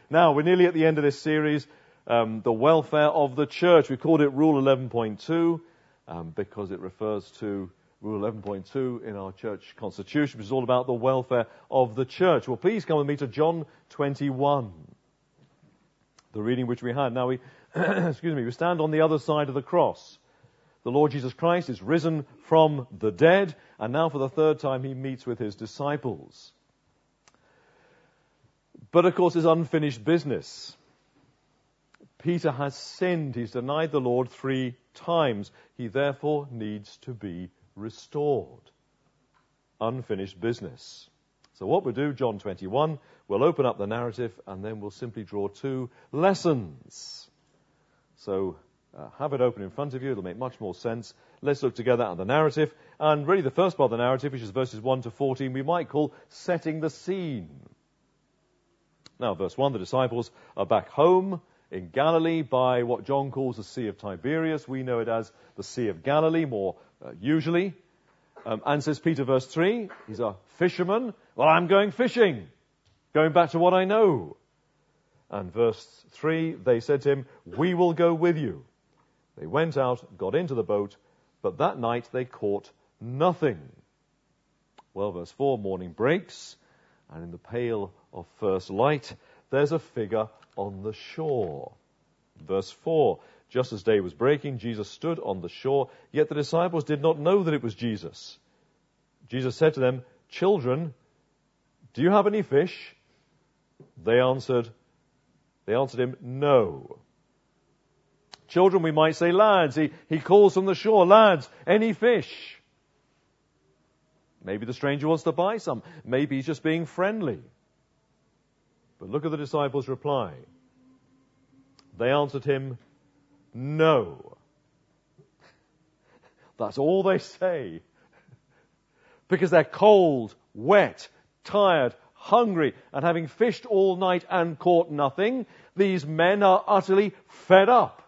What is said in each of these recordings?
Now, we're nearly at the end of this series, the welfare of the church. We called it Rule 11.2 because it refers to Rule 11.2 in our church constitution, which is all about the welfare of the church. Well, please come with me to John 21, the reading which we had. Now, we stand on the other side of the cross. The Lord Jesus Christ is risen from the dead, and now for the third time he meets with his disciples. But of course, it's unfinished business. Peter has sinned. He's denied the Lord 3 times. He therefore needs to be restored. Unfinished business. So what we'll do, John 21, we'll open up the narrative and then we'll simply draw 2 lessons. So have it open in front of you. It'll make much more sense. Let's look together at the narrative. And really the first part of the narrative, which is verses 1 to 14, we might call setting the scene. Now, verse 1, the disciples are back home in Galilee by what John calls the Sea of Tiberias. We know it as the Sea of Galilee more usually. And says Peter, verse 3, he's a fisherman. Well, I'm going fishing. Going back to what I know. And verse 3, they said to him, we will go with you. They went out, got into the boat, but that night they caught nothing. Well, verse 4, morning breaks, and in the pale of first light, there's a figure on the shore. Verse 4, just as day was breaking, Jesus stood on the shore, yet the disciples did not know that it was Jesus. Jesus said to them, children, do you have any fish? They answered him, no. Children, we might say lads. He calls from the shore, lads, any fish? Maybe the stranger wants to buy some. Maybe he's just being friendly. But look at the disciples' reply. They answered him, no. That's all they say. Because they're cold, wet, tired, hungry, and having fished all night and caught nothing, these men are utterly fed up.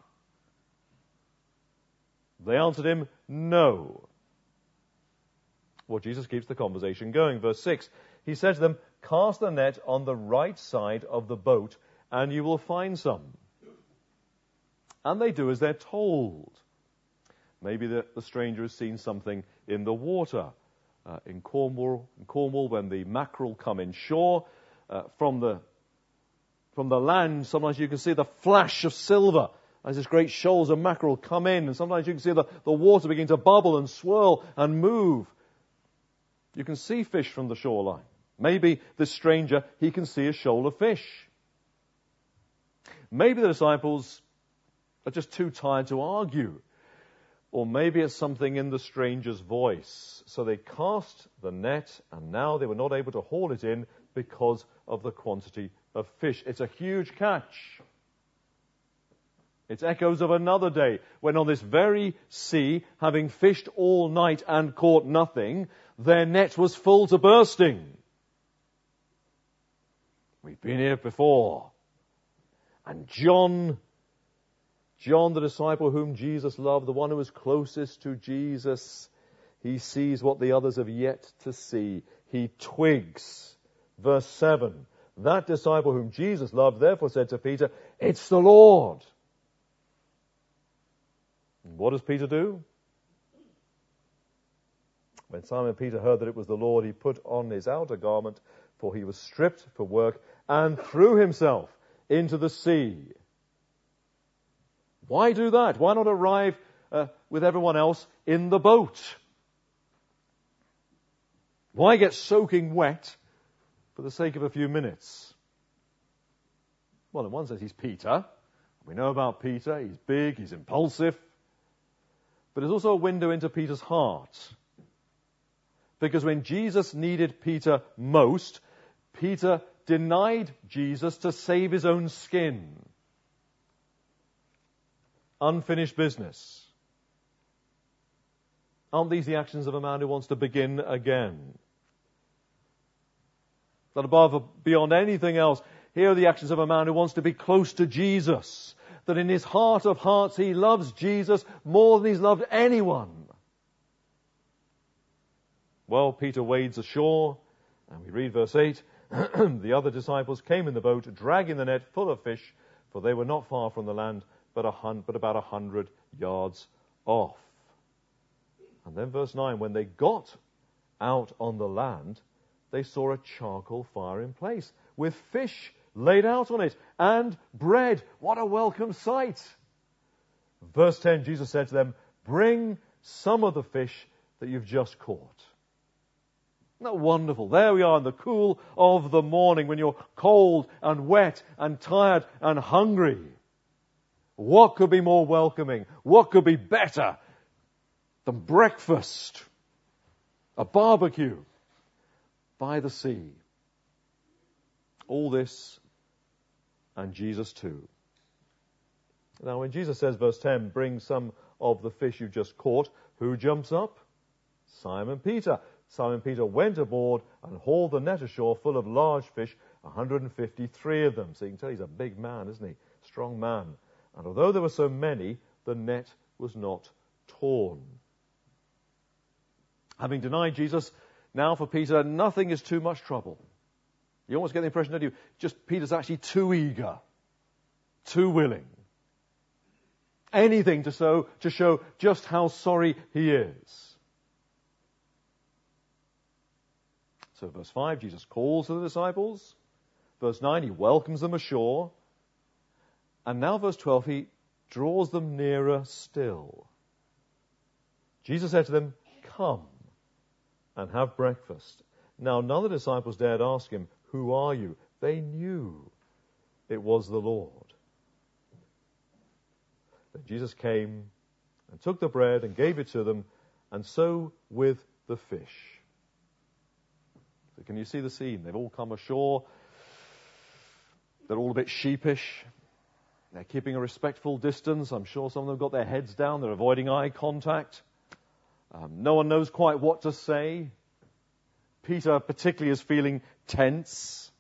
They answered him, no. Well, Jesus keeps the conversation going. Verse 6, he said to them, cast the net on the right side of the boat, and you will find some. And they do as they're told. Maybe the stranger has seen something in the water. In Cornwall, when the mackerel come in shore, from the land, sometimes you can see the flash of silver as this great shoals of mackerel come in, and sometimes you can see the water begin to bubble and swirl and move. You can see fish from the shoreline. Maybe this stranger, he can see a shoal of fish. Maybe the disciples are just too tired to argue. Or maybe it's something in the stranger's voice. So they cast the net, and now they were not able to haul it in because of the quantity of fish. It's a huge catch. It's echoes of another day when on this very sea, having fished all night and caught nothing, their net was full to bursting. We've been here before. And John, the disciple whom Jesus loved, the one who was closest to Jesus, he sees what the others have yet to see. He twigs. Verse 7, that disciple whom Jesus loved therefore said to Peter, it's the Lord. And what does Peter do? When Simon Peter heard that it was the Lord, he put on his outer garment, for he was stripped for work, and threw himself into the sea. Why do that? Why not arrive with everyone else in the boat? Why get soaking wet for the sake of a few minutes? Well, in one sense, he's Peter. We know about Peter. He's big, he's impulsive. But there's also a window into Peter's heart. Because when Jesus needed Peter most, Peter denied Jesus to save his own skin. Unfinished business. Aren't these the actions of a man who wants to begin again? That above, beyond anything else, here are the actions of a man who wants to be close to Jesus. That in his heart of hearts he loves Jesus more than he's loved anyone. Well, Peter wades ashore, and we read verse 8, The other disciples came in the boat, dragging the net full of fish, for they were not far from the land, but about 100 yards off. And then verse 9, when they got out on the land, they saw a charcoal fire in place, with fish laid out on it, and bread. What a welcome sight! Verse 10, Jesus said to them, bring some of the fish that you've just caught. Isn't that wonderful? There we are in the cool of the morning when you're cold and wet and tired and hungry. What could be more welcoming? What could be better than breakfast? A barbecue by the sea. All this and Jesus too. Now when Jesus says, verse 10, bring some of the fish you've just caught, who jumps up? Simon Peter. Simon Peter went aboard and hauled the net ashore full of large fish, 153 of them. So you can tell he's a big man, isn't he? Strong man. And although there were so many, the net was not torn. Having denied Jesus, now for Peter, nothing is too much trouble. You almost get the impression, don't you? Just Peter's actually too eager, too willing. Anything to show just how sorry he is. So verse 5, Jesus calls to the disciples. Verse 9, he welcomes them ashore. And now verse 12, he draws them nearer still. Jesus said to them, come and have breakfast. Now none of the disciples dared ask him, who are you? They knew it was the Lord. Then Jesus came and took the bread and gave it to them, and so with the fish. So can you see the scene? They've all come ashore. They're all a bit sheepish. They're keeping a respectful distance. I'm sure some of them got their heads down. They're avoiding eye contact. No one knows quite what to say. Peter particularly is feeling tense.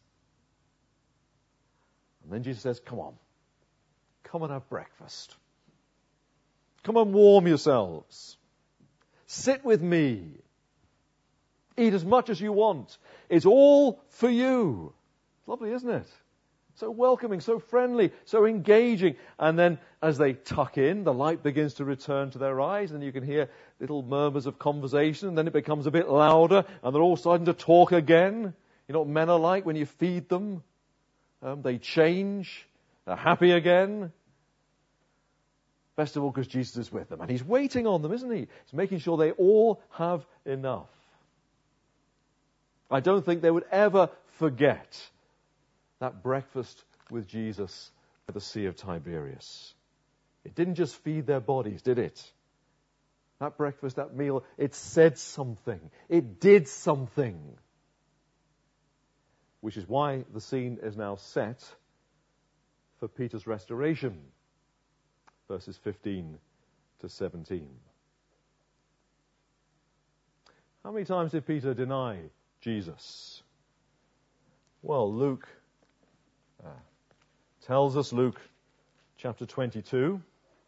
And then Jesus says, come on. Come and have breakfast. Come and warm yourselves. Sit with me. Eat as much as you want. It's all for you. It's lovely, isn't it? So welcoming, so friendly, so engaging. And then as they tuck in, the light begins to return to their eyes, and you can hear little murmurs of conversation, and then it becomes a bit louder, and they're all starting to talk again. You know what men are like when you feed them? They change. They're happy again. Best of all, because Jesus is with them. And he's waiting on them, isn't he? He's making sure they all have enough. I don't think they would ever forget that breakfast with Jesus at the Sea of Tiberias. It didn't just feed their bodies, did it? That breakfast, that meal, it said something. It did something. Which is why the scene is now set for Peter's restoration. Verses 15 to 17. How many times did Peter deny Jesus? Well, Luke tells us, Luke chapter 22.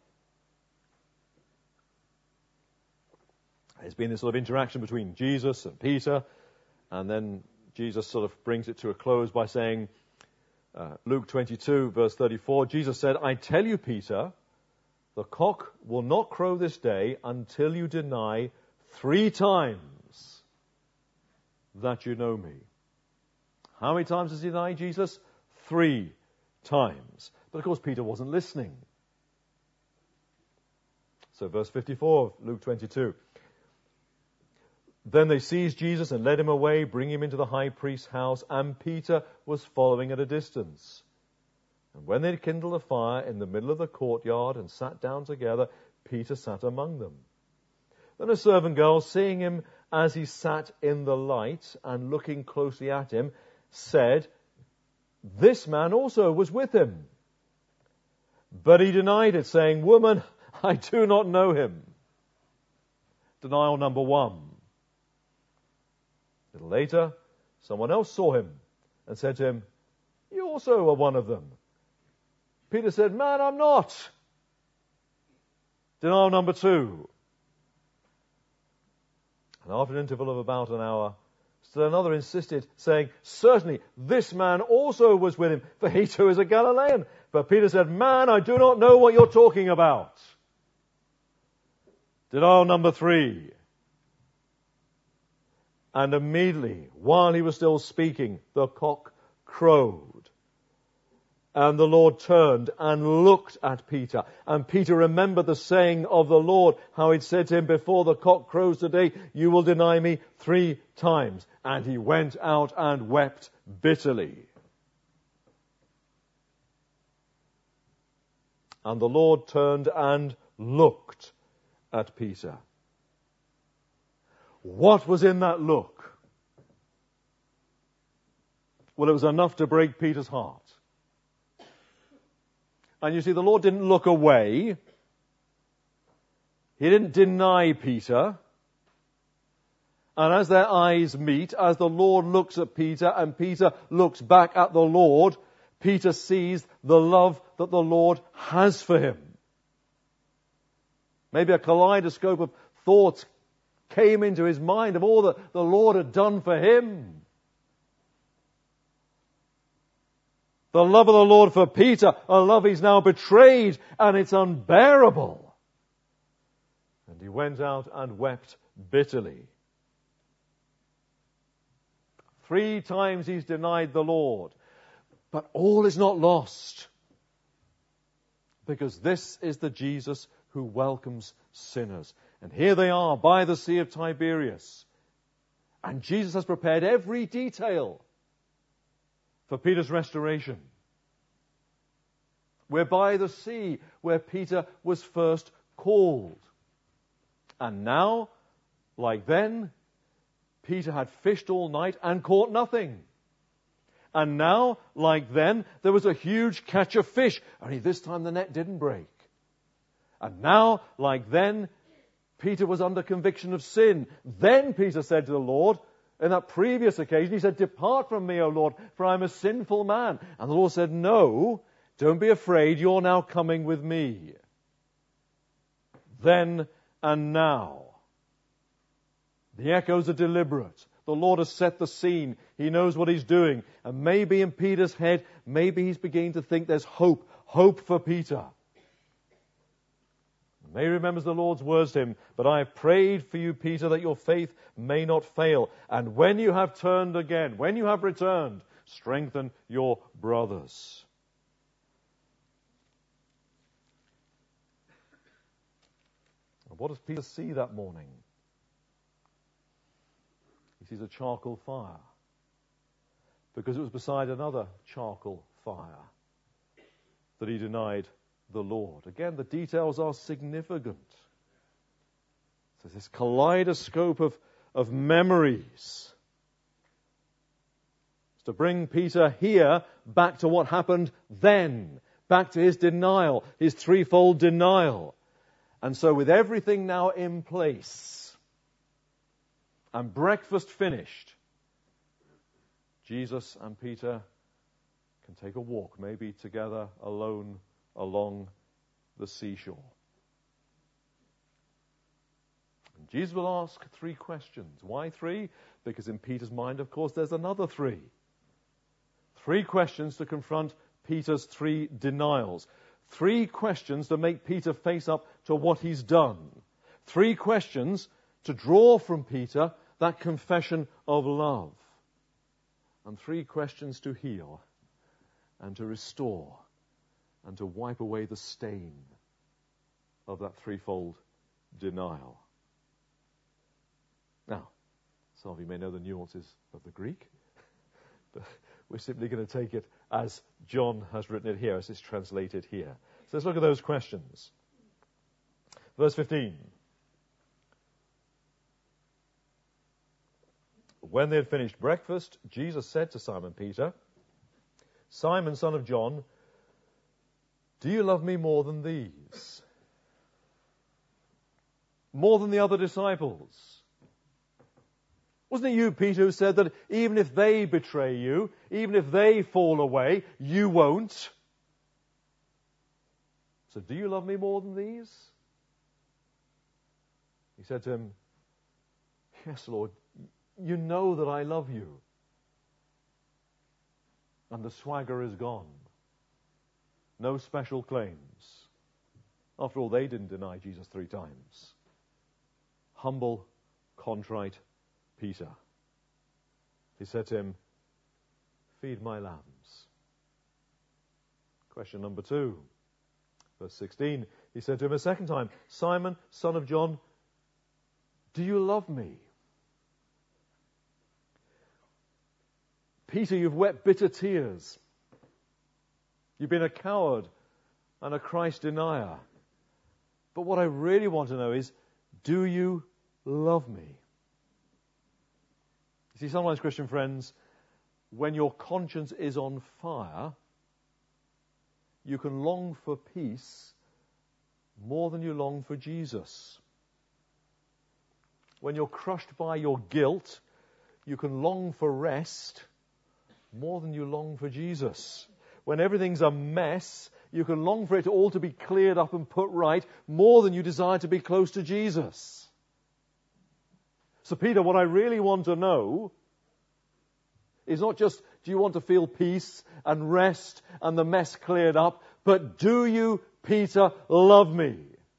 There's been this sort of interaction between Jesus and Peter, and then Jesus sort of brings it to a close by saying, Luke 22, verse 34, Jesus said, I tell you, Peter, the cock will not crow this day until you deny 3 times that you know me. How many times does he deny Jesus? 3 times. But of course Peter wasn't listening. So verse 54 of Luke 22. Then they seized Jesus and led him away, bringing him into the high priest's house, and Peter was following at a distance. And when they had kindled a fire in the middle of the courtyard and sat down together, Peter sat among them. Then a servant girl, seeing him as he sat in the light and looking closely at him, said, this man also was with him. But he denied it, saying, woman, I do not know him. Denial number 1. A little later, someone else saw him and said to him, you also are one of them. Peter said, man, I'm not. Denial number 2. And after an interval of about an hour, Still another insisted, saying, "Certainly, this man also was with him, for he too is a Galilean." But Peter said, "Man, I do not know what you're talking about." Denial number 3. And immediately, while he was still speaking, the cock crowed. And the Lord turned and looked at Peter. And Peter remembered the saying of the Lord, how he'd said to him, "Before the cock crows today, you will deny me 3 times. And he went out and wept bitterly. And the Lord turned and looked at Peter. What was in that look? Well, it was enough to break Peter's heart. And you see, the Lord didn't look away. He didn't deny Peter. And as their eyes meet, as the Lord looks at Peter and Peter looks back at the Lord, Peter sees the love that the Lord has for him. Maybe a kaleidoscope of thoughts came into his mind of all that the Lord had done for him. The love of the Lord for Peter, a love he's now betrayed, and it's unbearable. And he went out and wept bitterly. 3 times he's denied the Lord. But all is not lost. Because this is the Jesus who welcomes sinners. And here they are by the Sea of Tiberias. And Jesus has prepared every detail for Peter's restoration. We're by the sea where Peter was first called. And now, like then, Peter had fished all night and caught nothing. And now, like then, there was a huge catch of fish. Only this time the net didn't break. And now, like then, Peter was under conviction of sin. Then Peter said to the Lord, in that previous occasion, he said, "Depart from me, O Lord, for I am a sinful man." And the Lord said, "No, don't be afraid, you're now coming with me." Then and now. The echoes are deliberate. The Lord has set the scene. He knows what he's doing. And maybe in Peter's head, maybe he's beginning to think there's hope for Peter. May remembers the Lord's words to him, "But I have prayed for you, Peter, that your faith may not fail. And when you have turned again, when you have returned, strengthen your brothers." And what does Peter see that morning? He sees a charcoal fire, because it was beside another charcoal fire that he denied the Lord. Again, the details are significant. So this kaleidoscope of memories. It's to bring Peter here back to what happened then, back to his denial, his threefold denial. And so with everything now in place and breakfast finished, Jesus and Peter can take a walk, maybe together, alone, along the seashore. And Jesus will ask 3 questions. Why 3? Because in Peter's mind, of course, there's another 3. 3 questions to confront Peter's 3 denials. 3 questions to make Peter face up to what he's done. 3 questions to draw from Peter that confession of love. And 3 questions to heal and to restore and to wipe away the stain of that threefold denial. Now, some of you may know the nuances of the Greek, but we're simply going to take it as John has written it here, as it's translated here. So let's look at those questions. Verse 15. When they had finished breakfast, Jesus said to Simon Peter, "Simon, son of John, do you love me more than these? More than the other disciples? Wasn't it you, Peter, who said that even if they betray you, even if they fall away, you won't? So do you love me more than these?" He said to him, "Yes, Lord, You know that I love you. And the swagger is gone. No special claims. After all, they didn't deny Jesus 3 times. Humble, contrite Peter. He said to him, feed my lambs. Question number 2. Verse 16, he said to him a second time, Simon, son of John, do you love me? Peter, you've wept bitter tears. You've been a coward and a Christ denier. But what I really want to know is, do you love me? You see, sometimes, Christian friends, when your conscience is on fire, you can long for peace more than you long for Jesus. When you're crushed by your guilt, you can long for rest more than you long for Jesus. When everything's a mess, you can long for it all to be cleared up and put right more than you desire to be close to Jesus. So, Peter, what I really want to know is not just, do you want to feel peace and rest and the mess cleared up, but do you, Peter, love me?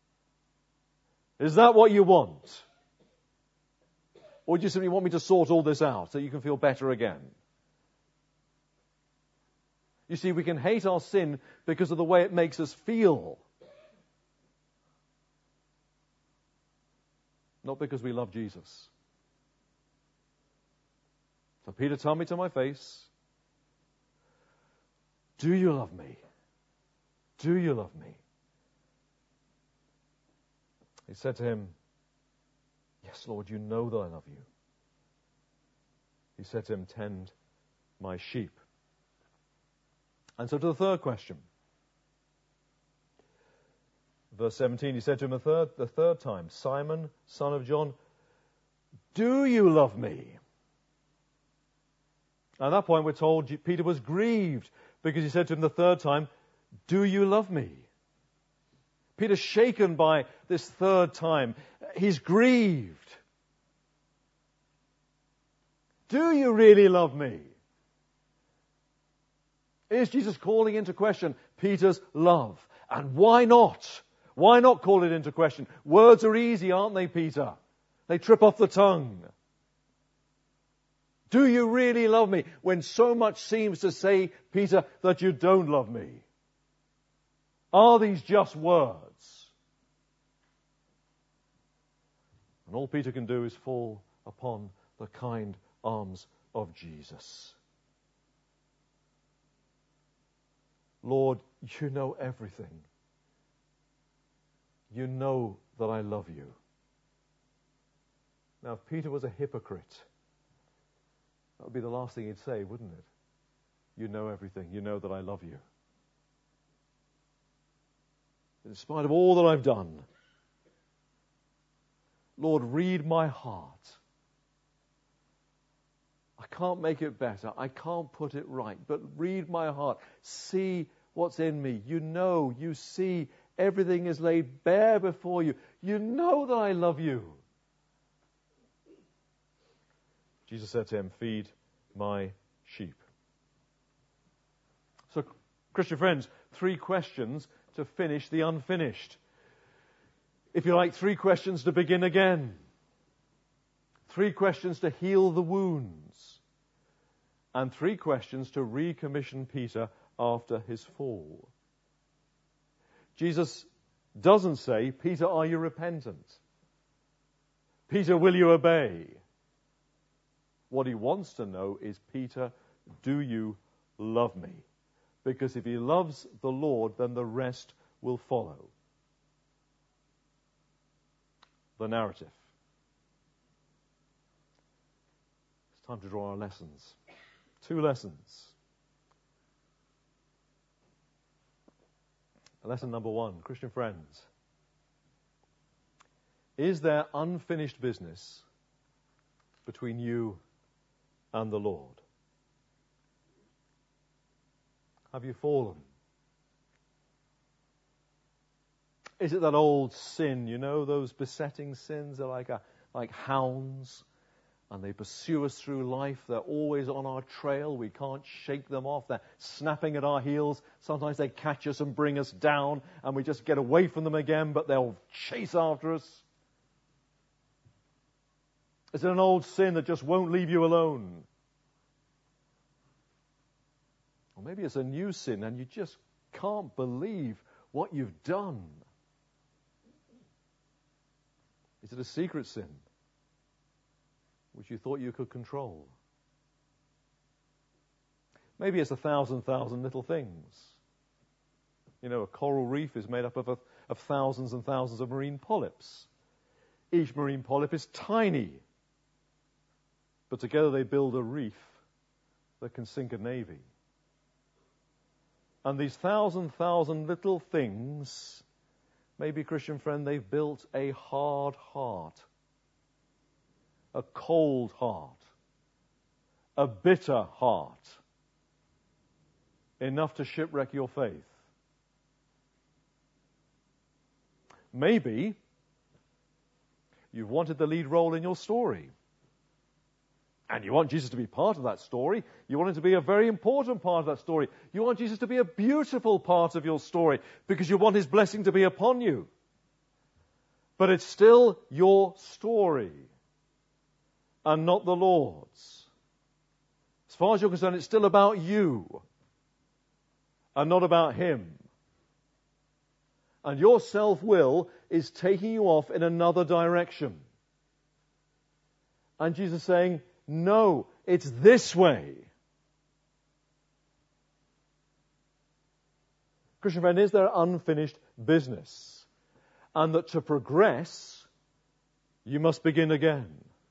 Is that what you want? Or do you simply want me to sort all this out so you can feel better again? You see, we can hate our sin because of the way it makes us feel. Not because we love Jesus. So Peter, tell me to my face, do you love me? Do you love me? He said to him, yes, Lord, you know that I love you. He said to him, tend my sheep. And so to the third question. Verse 17, he said to him the third time, Simon, son of John, do you love me? At that point, we're told Peter was grieved because he said to him the third time, do you love me? Peter's shaken by this third time. He's grieved. Do you really love me? Is Jesus calling into question Peter's love? And why not? Why not call it into question? Words are easy, aren't they, Peter? They trip off the tongue. Do you really love me? When so much seems to say, Peter, that you don't love me. Are these just words? And all Peter can do is fall upon the kind arms of Jesus. Lord, you know everything. You know that I love you. Now, if Peter was a hypocrite, that would be the last thing he'd say, wouldn't it? You know everything. You know that I love you. In spite of all that I've done, Lord, read my heart. I can't make it better. I can't put it right. But read my heart. See what's in me. You know, you see, everything is laid bare before you. You know that I love you. Jesus said to him, feed my sheep. So, Christian friends, 3 questions to finish the unfinished. If you like, 3 questions to begin again. 3 questions to heal the wounds. And 3 questions to recommission Peter after his fall. Jesus doesn't say, Peter, are you repentant? Peter, will you obey? What he wants to know is, Peter, do you love me? Because if he loves the Lord, then the rest will follow. The narrative. It's time to draw our lessons. 2 lessons. Lesson number 1, Christian friends. Is there unfinished business between you and the Lord? Have you fallen? Is it that old sin, you know, those besetting sins are like hounds, And they pursue us through life. They're always on our trail. We can't shake them off. They're snapping at our heels. Sometimes they catch us and bring us down, and we just get away from them again, but they'll chase after us. Is it an old sin that just won't leave you alone? Or maybe it's a new sin and you just can't believe what you've done. Is it a secret sin which you thought you could control? Maybe it's 1,000 little things. You know, a coral reef is made up of thousands and thousands of marine polyps. Each marine polyp is tiny, but together they build a reef that can sink a navy. And these thousand little things, maybe, Christian friend, they've built a hard heart, a cold heart, a bitter heart, enough to shipwreck your faith. Maybe you've wanted the lead role in your story. And you want Jesus to be part of that story. You want him to be a very important part of that story. You want Jesus to be a beautiful part of your story because you want his blessing to be upon you. But it's still your story and not the Lord's. As far as you're concerned, it's still about you and not about him. And your self-will is taking you off in another direction. And Jesus is saying, no, it's this way. Christian friend, is there unfinished business? And that to progress, you must begin again.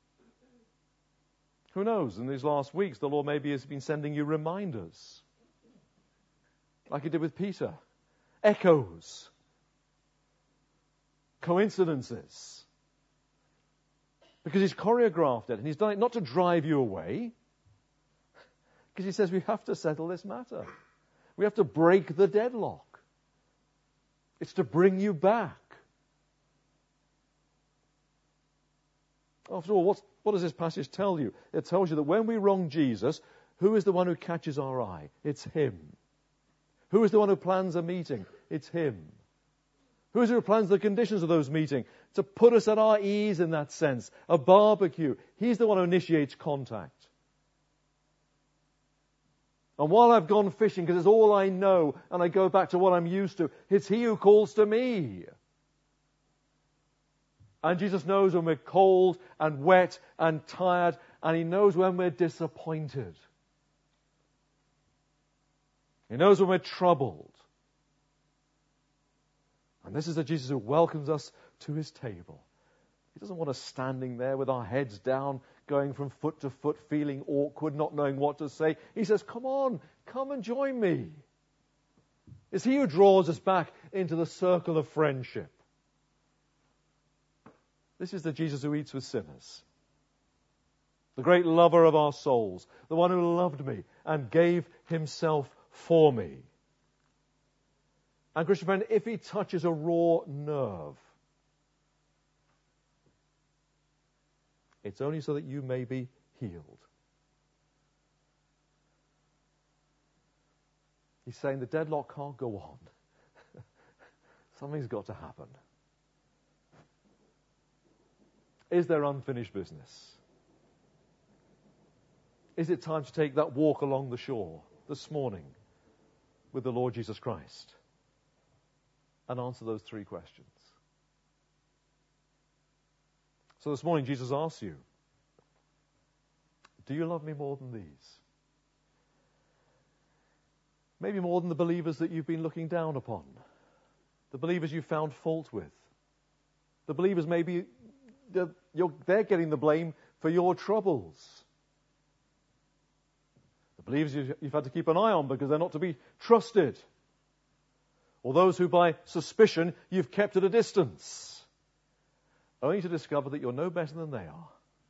Who knows, in these last weeks, the Lord maybe has been sending you reminders. Like he did with Peter. Echoes. Coincidences. Because he's choreographed it, and he's done it not to drive you away, because he says we have to settle this matter. We have to break the deadlock. It's to bring you back. After all, what does this passage tell you? It tells you that when we wrong Jesus, who is the one who catches our eye? It's him. Who is the one who plans a meeting? It's him. Who is it who plans the conditions of those meetings? To put us at our ease in that sense. A barbecue. He's the one who initiates contact. And while I've gone fishing, because it's all I know, and I go back to what I'm used to, it's he who calls to me. And Jesus knows when we're cold and wet and tired, and he knows when we're disappointed. He knows when we're troubled. And this is the Jesus who welcomes us to his table. He doesn't want us standing there with our heads down, going from foot to foot, feeling awkward, not knowing what to say. He says, come on, come and join me. It's he who draws us back into the circle of friendship. This is the Jesus who eats with sinners. The great lover of our souls. The one who loved me and gave himself for me. And Christian friend, if he touches a raw nerve, it's only so that you may be healed. He's saying the deadlock can't go on. Something's got to happen. Is there unfinished business? Is it time to take that walk along the shore this morning with the Lord Jesus Christ? And answer those three questions. So this morning Jesus asks you, do you love me more than these? Maybe more than the believers that you've been looking down upon. The believers you found fault with. The believers maybe they're getting the blame for your troubles. The believers you've had to keep an eye on because they're not to be trusted. Or those who by suspicion you've kept at a distance, only to discover that you're no better than they are.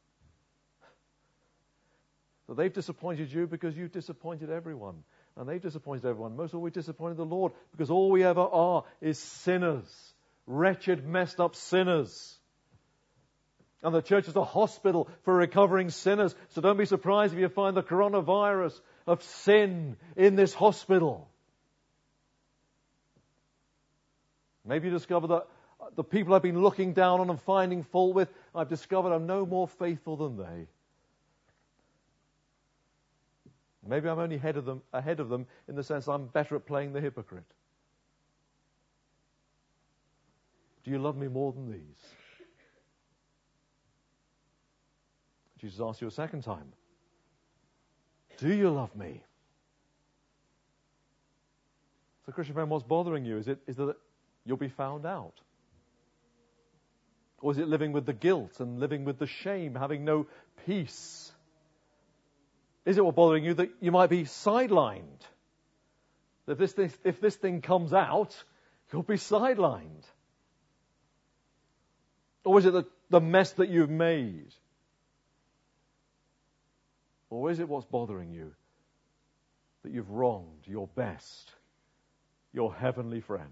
So they've disappointed you because you've disappointed everyone. And they've disappointed everyone. Most of all, we've disappointed the Lord because all we ever are is sinners. Wretched, messed up sinners. And the church is a hospital for recovering sinners. So don't be surprised if you find the coronavirus of sin in this hospital. Maybe you discover that the people I've been looking down on and finding fault with, I've discovered I'm no more faithful than they. Maybe I'm only ahead of them in the sense I'm better at playing the hypocrite. Do you love me more than these? Jesus asks you a second time. Do you love me? So, Christian friend, what's bothering you? Is it that you'll be found out? Or is it living with the guilt and living with the shame, having no peace? Is it what's bothering you that you might be sidelined? That if this thing comes out, you'll be sidelined? Or is it the mess that you've made? Or is it what's bothering you that you've wronged your best, your heavenly friend?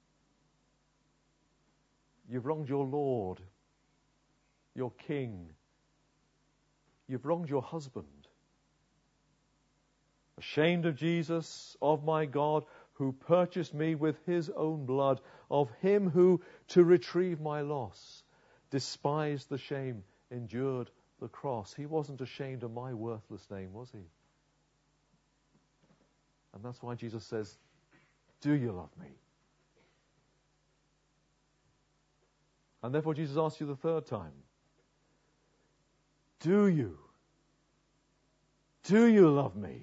You've wronged your Lord, your King. You've wronged your husband. Ashamed of Jesus, of my God, who purchased me with his own blood, of him who, to retrieve my loss, despised the shame, endured the cross. He wasn't ashamed of my worthless name, was he? And that's why Jesus says, do you love me? And therefore Jesus asks you the third time, do you love me?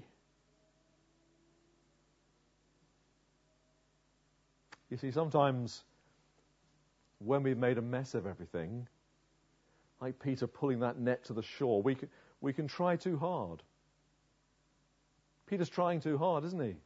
You see, sometimes when we've made a mess of everything, like Peter pulling that net to the shore, we can try too hard. Peter's trying too hard, isn't he?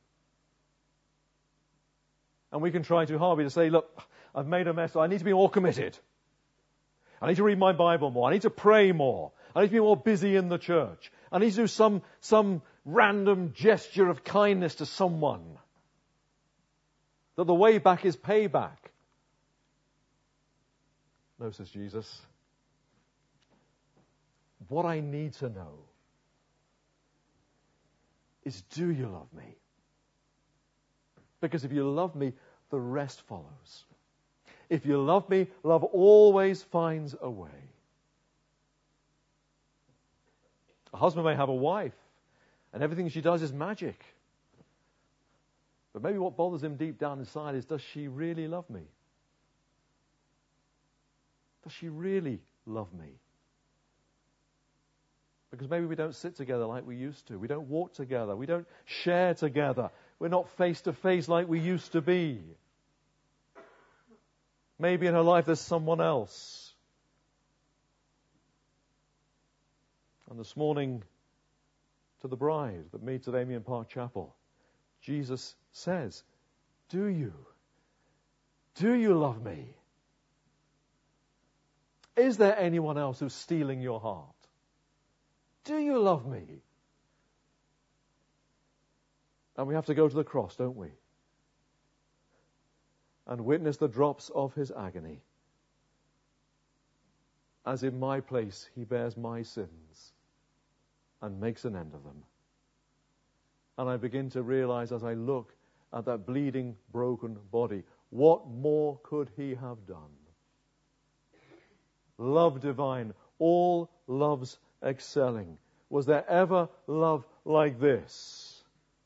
And we can try too hard. We just say, look, I've made a mess. I need to be more committed. I need to read my Bible more. I need to pray more. I need to be more busy in the church. I need to do some random gesture of kindness to someone. That the way back is payback. No, says Jesus. What I need to know is, do you love me? Because if you love me, the rest follows. If you love me, love always finds a way. A husband may have a wife, and everything she does is magic. But maybe what bothers him deep down inside is, does she really love me? Does she really love me? Because maybe we don't sit together like we used to. We don't walk together. We don't share together. We're not face to face like we used to be. Maybe in her life there's someone else. And this morning, to the bride that meets at Amiens Park Chapel, Jesus says, do you love me? Is there anyone else who's stealing your heart? Do you love me? And we have to go to the cross, don't we? And witness the drops of his agony. As in my place he bears my sins and makes an end of them. And I begin to realize as I look at that bleeding, broken body, what more could he have done? Love divine, all loves excelling. Was there ever love like this?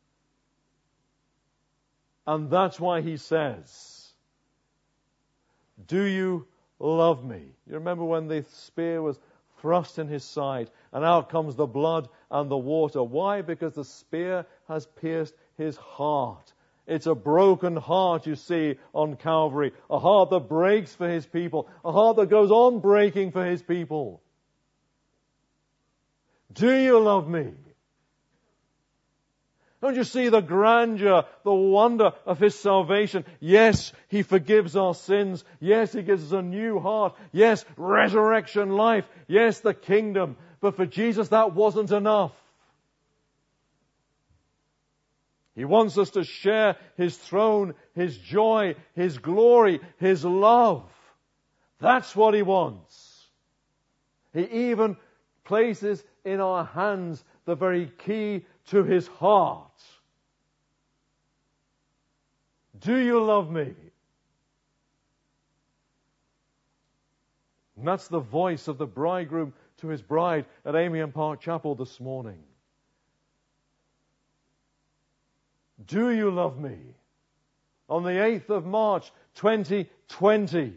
And that's why he says, do you love me? You remember when the spear was thrust in his side and out comes the blood and the water. Why? Because the spear has pierced his heart. It's a broken heart, you see, on Calvary. A heart that breaks for his people. A heart that goes on breaking for his people. Do you love me? Don't you see the grandeur, the wonder of his salvation? Yes, he forgives our sins. Yes, he gives us a new heart. Yes, resurrection life. Yes, the kingdom. But for Jesus, that wasn't enough. He wants us to share his throne, his joy, his glory, his love. That's what he wants. He even places in our hands the very key to his heart. Do you love me? And that's the voice of the bridegroom to his bride at Amiens Park Chapel this morning. Do you love me? On the 8th of March, 2020.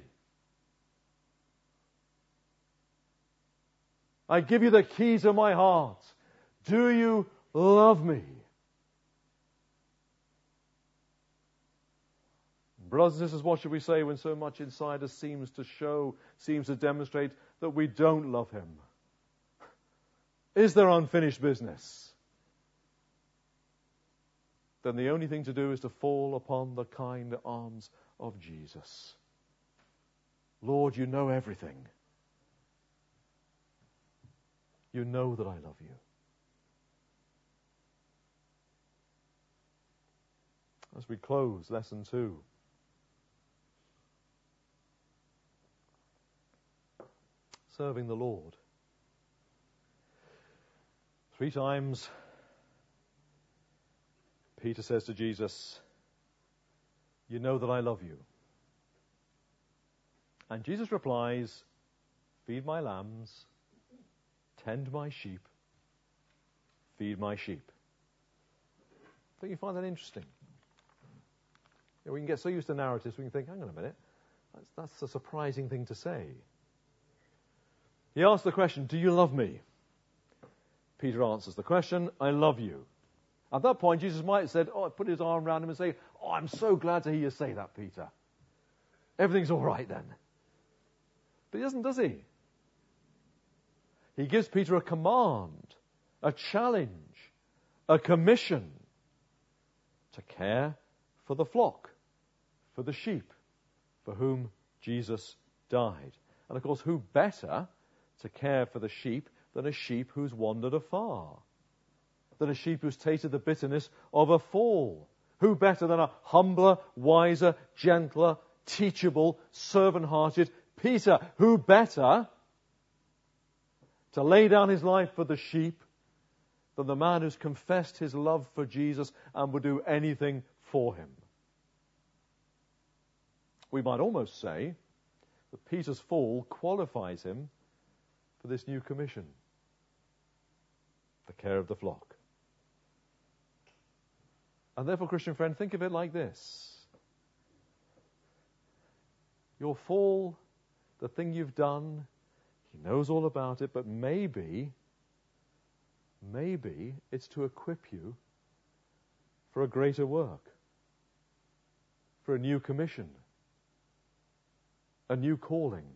I give you the keys of my heart. Do you love me? Brothers and sisters, what should we say when so much inside us seems to demonstrate that we don't love him? Is there unfinished business? Then the only thing to do is to fall upon the kind arms of Jesus. Lord, you know everything. You know that I love you. As we close lesson 2, serving the Lord. 3 times Peter says to Jesus, you know that I love you. And Jesus replies, feed my lambs, tend my sheep, feed my sheep. Don't you find that interesting? You know, we can get so used to narratives, we can think, hang on a minute, that's a surprising thing to say. He asks the question, do you love me? Peter answers the question, I love you. At that point, Jesus might have said, put his arm around him and say, I'm so glad to hear you say that, Peter. Everything's all right then. But he doesn't, does he? He gives Peter a command, a challenge, a commission to care for the flock, for the sheep, for whom Jesus died. And of course, who better to care for the sheep than a sheep who's wandered afar, than a sheep who's tasted the bitterness of a fall? Who better than a humbler, wiser, gentler, teachable, servant-hearted Peter? Who better to lay down his life for the sheep than the man who's confessed his love for Jesus and would do anything for him? We might almost say that Peter's fall qualifies him for this new commission, the care of the flock. And therefore, Christian friend, think of it like this. Your fall, the thing you've done, he knows all about it, but maybe it's to equip you for a greater work, for a new commission, a new calling.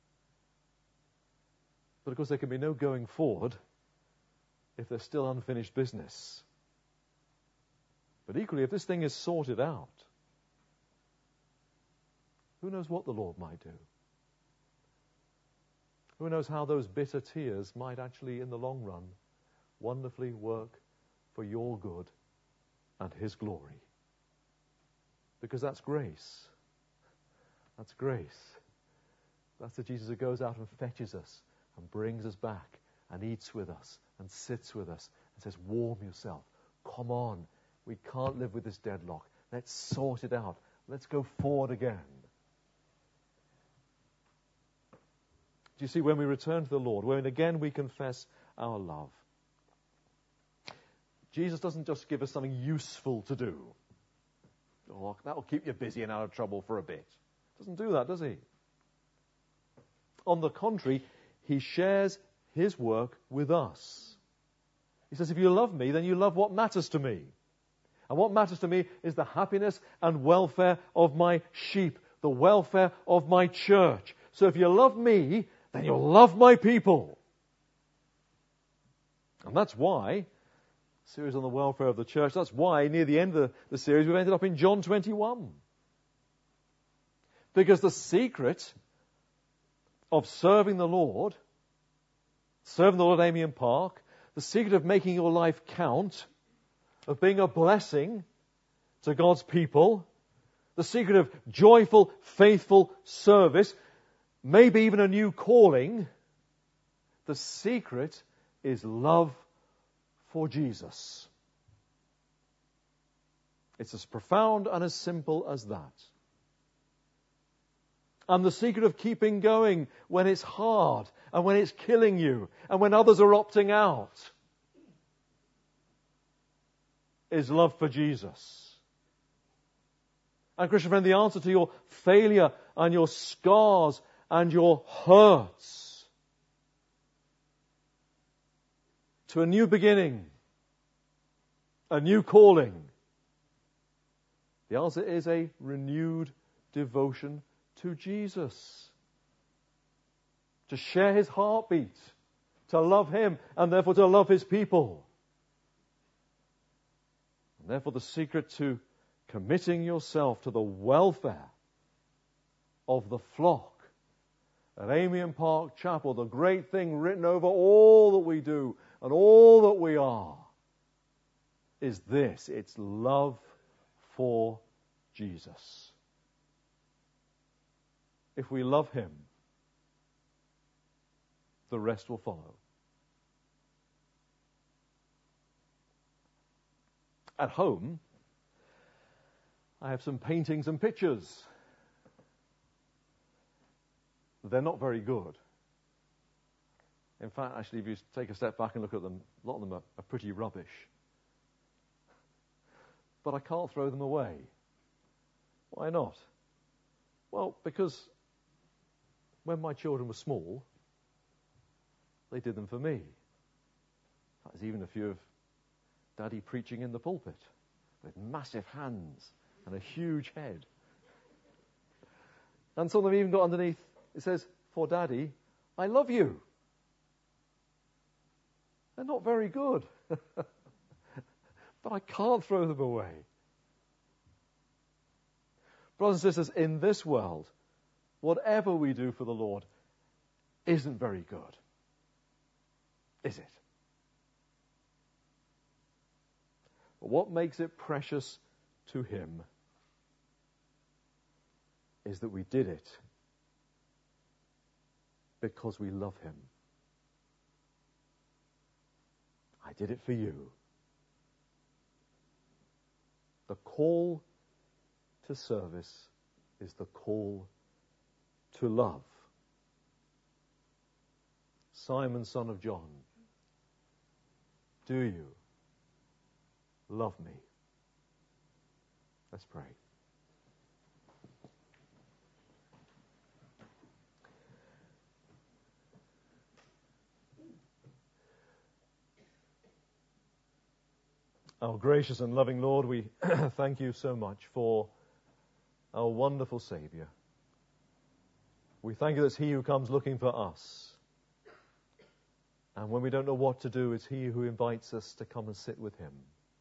But of course there can be no going forward if there's still unfinished business. But equally, if this thing is sorted out, who knows what the Lord might do? Who knows how those bitter tears might actually, in the long run, wonderfully work for your good and his glory. Because that's grace. That's grace. That's the Jesus who goes out and fetches us and brings us back and eats with us and sits with us and says, warm yourself. Come on. We can't live with this deadlock. Let's sort it out. Let's go forward again. Do you see, when we return to the Lord, when again we confess our love, Jesus doesn't just give us something useful to do. Oh, that'll keep you busy and out of trouble for a bit. Doesn't do that, does he? On the contrary, he shares his work with us. He says, if you love me, then you love what matters to me. And what matters to me is the happiness and welfare of my sheep, the welfare of my church. So if you love me, then you'll love my people. And that's why, series on the welfare of the church, that's why near the end of the series we've ended up in John 21. Because the secret of serving the Lord at Amiens Park, the secret of making your life count, of being a blessing to God's people, the secret of joyful, faithful service, maybe even a new calling, The secret is love for Jesus. It's as profound and as simple as that. And the secret of keeping going when it's hard and when it's killing you and when others are opting out is love for Jesus. And Christian friend, the answer to your failure and your scars and your hurts, to a new beginning, a new calling, the answer is a renewed devotion to Jesus. To share his heartbeat, to love him, and therefore to love his people. And therefore the secret to committing yourself to the welfare of the flock at Amiens Park Chapel, the great thing written over all that we do and all that we are, is this: it's love for Jesus. If we love him, the rest will follow. At home, I have some paintings and pictures. They're not very good. In fact, actually, if you take a step back and look at them, a lot of them are pretty rubbish. But I can't throw them away. Why not? Well, because when my children were small, they did them for me. There's even a few of Daddy preaching in the pulpit with massive hands and a huge head. And some of them even got underneath, it says, "For Daddy, I love you." They're not very good. But I can't throw them away. Brothers and sisters, in this world, whatever we do for the Lord isn't very good. Is it? But what makes it precious to him is that we did it because we love him. I did it for you. The call to service is the call to love. Simon, son of John, do you love me? Let's pray. Our gracious and loving Lord, we thank you so much for our wonderful Saviour. We thank you that it's he who comes looking for us. And when we don't know what to do, it's he who invites us to come and sit with him.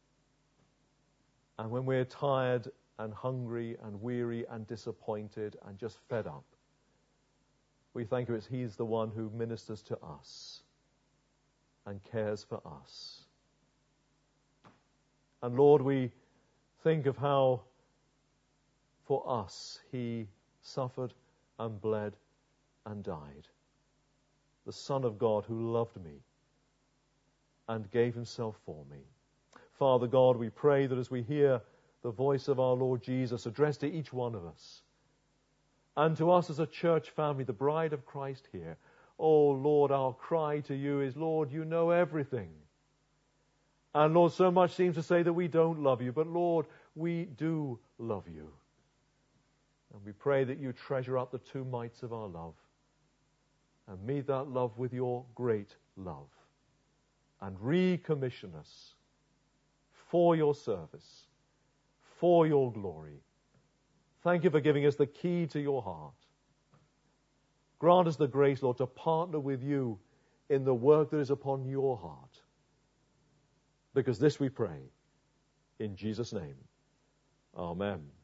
And when we're tired and hungry and weary and disappointed and just fed up, we thank you he's the one who ministers to us and cares for us. And Lord, we think of how for us he suffered and bled and died. The Son of God who loved me and gave himself for me. Father God, we pray that as we hear the voice of our Lord Jesus addressed to each one of us, and to us as a church family, the bride of Christ here, oh Lord, our cry to you is, Lord, you know everything. And Lord, so much seems to say that we don't love you, but Lord, we do love you. And we pray that you treasure up the two mites of our love and meet that love with your great love and recommission us for your service, for your glory. Thank you for giving us the key to your heart. Grant us the grace, Lord, to partner with you in the work that is upon your heart. Because this we pray in Jesus' name. Amen.